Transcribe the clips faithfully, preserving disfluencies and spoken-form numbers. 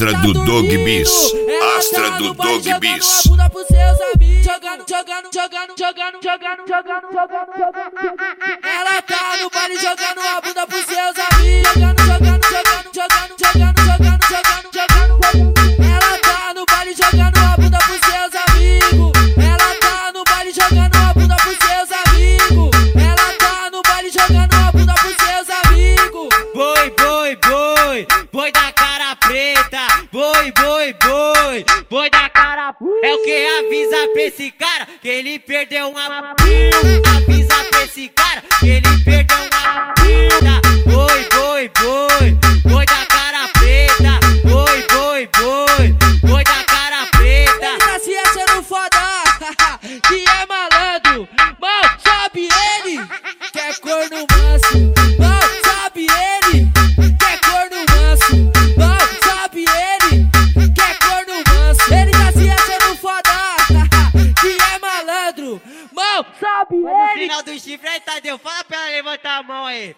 Astra do Dog Bis, Astra do Dog Bis. Jogando, jogando, jogando, jogando, jogando, jogando, jogando, jogando. Ela tá no baile jogando a bunda pros seus amigos. Jogando, jogando, jogando, jogando, jogando, jogando, jogando, jogando. Ela tá no baile jogando a bunda pros seus amigos. Ela tá no baile jogando a bunda pros seus amigos. Ela tá no baile jogando a bunda pros seus amigos. Boi, boi, boi, boi da cara preta. Boi, boi, boi, boi da cara. É o que avisa pra esse cara que ele perdeu uma vida. Avisa pra esse cara que ele perdeu uma vida. Boi, boi, boi, boi da cara preta. Boi, boi, boi, boi da cara preta. Ele tá se achando foda, que é malandro. Mal sabe ele, que é corno manso. Mal sabe ele, que é corno manso. Mal sabe ele, que é corno manso. Ele tá se achando foda, que é malandro. Mal sabe No ele. final do chifre aí, Tadeu, fala pra ela levantar a mão aí.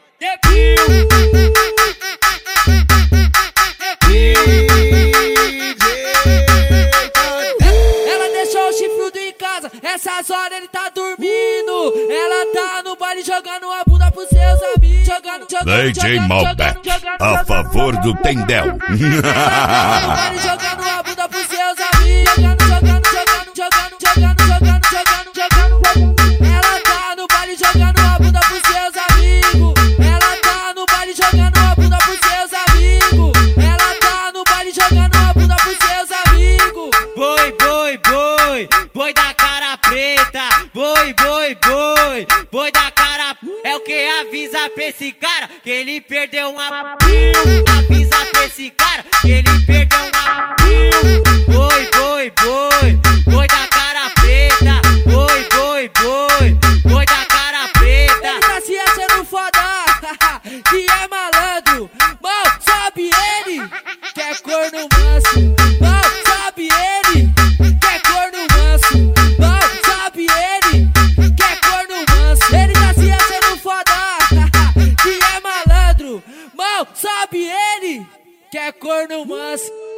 Ela deixou o chifrudo em casa, essas horas ele tá dormindo. Ela tá no baile jogando a bunda pros seus amigos. Jogando, jogando, D J jogando, Malbec, jogando, jogando, a jogando, favor jogando. do Tendel. Ela tá no baile jogando a bunda pros seus amigos. Jogando, jogando, jogando, jogando, jogando, jogando, jogando, jogando. Ela tá no baile jogando a bunda pros seus amigos. Ela tá no baile jogando a bunda pros seus amigos. Ela tá no baile jogando a bunda pros seus amigos. Boi, boi, boi, boi da cara preta. Boi, boi, boi, boi da cara. É o que avisa pra esse cara que ele perdeu uma vida. Avisa pra esse cara que ele perdeu uma vida. Boi, boi, boi, boi da cara preta. Boi, boi, boi, boi da cara preta. Ele tá se achando foda, que é malandro. Mal sabe ele, que é corno manso. Mal sabe ele, que é corno manso. Mal sabe ele, que é corno manso. Ele tá se achando foda, que é malandro. Mal sabe ele, que é corno manso.